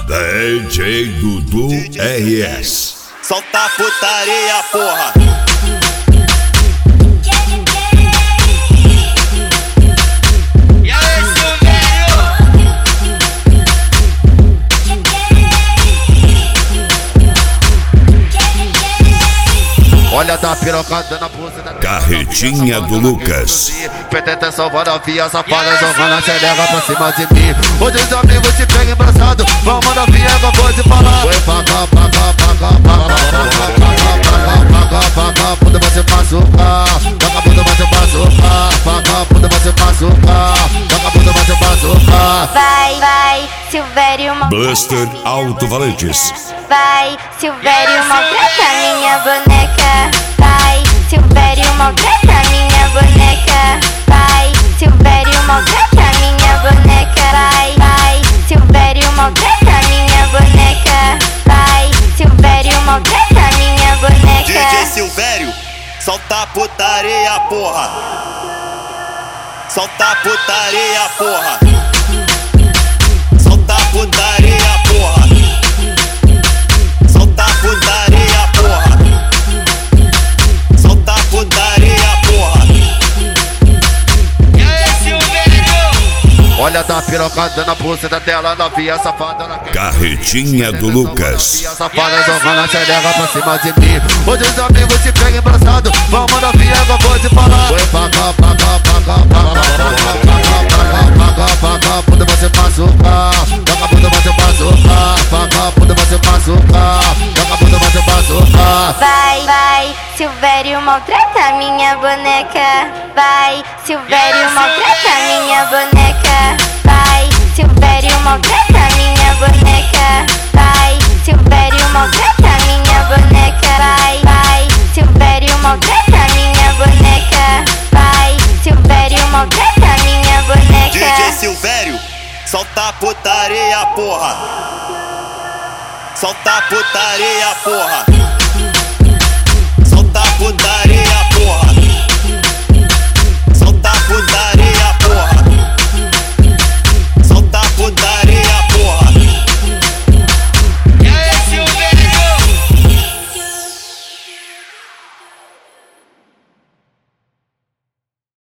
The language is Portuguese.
DJ Dudu RS. Solta a putaria, porra. E aí, Silvério? Olha, tá pirocada na bolsa da Carretinha do Lucas. Pretende salvar a via, safada jogando a xereca pra cima de mim. Hoje os amigos se pegam embraçado, vamos na via que eu vou te falar. Foi paga, puta você machucar. Vagabundo você machucar. Vagabundo você machucar. Vagabundo você machucar. Vai, Silvério, Buster Alto Valentes. vai, Silvério, maltrata minha boneca. Vai, Silvério, maltrata minha boneca. Vai, Silvério, maltrata minha boneca. Vai, Silvério, maltrata minha boneca. Vai, Silvério, maltrata minha boneca. DJ Silvério, solta a putaria, porra. Solta a putaria, porra. Solta a putaria, porra. Solta a putaria, porra. Solta a putaria, porra. E aí, Silvério? Olha, tá pirocada na bolsa da tela, novinha safada na Carretinha do Lucas. safada jogando a xereca pra cima de mim. Hoje os amigos se pegam embraçado, vamos na via que eu vou te falar. Foi paga, puta você machucar. Vagabundo você machucar. Vagabundo você machucar. Vagabundo você machucar. Vai, Silvério, maltrata minha boneca. Vai, Silvério, maltrata minha boneca. Vai, Silvério, maltrata minha boneca. Vai, Silvério, maltrata minha boneca. Vai, Silvério, maltrata minha boneca. Vai, Silvério, maltrata minha boneca. DJ Silvério, solta a putaria, porra. Solta a putaria, porra. Solta a putaria.